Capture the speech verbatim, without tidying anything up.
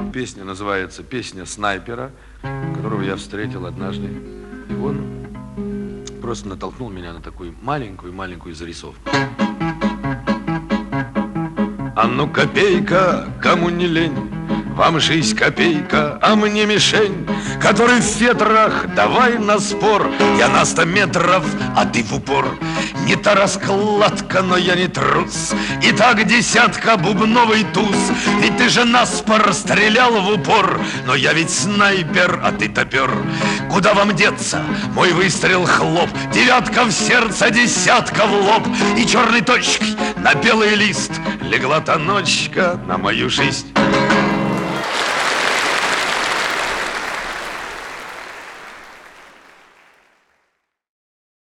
Песня называется «Песня снайпера», которого я встретил однажды. И он просто натолкнул меня на такую маленькую-маленькую зарисовку. А ну, копейка, кому не лень, вам жизнь копейка, а мне мишень, который в ветрах, давай на спор. Я на сто метров, а ты в упор. Не та раскладка, но я не трус. И так десятка бубновый туз. Ведь ты же наспор стрелял в упор. Но я ведь снайпер, а ты топер. Куда вам деться? Мой выстрел хлоп. Девятка в сердце, десятка в лоб. И черной точкой на белый лист легла та ночка на мою жизнь.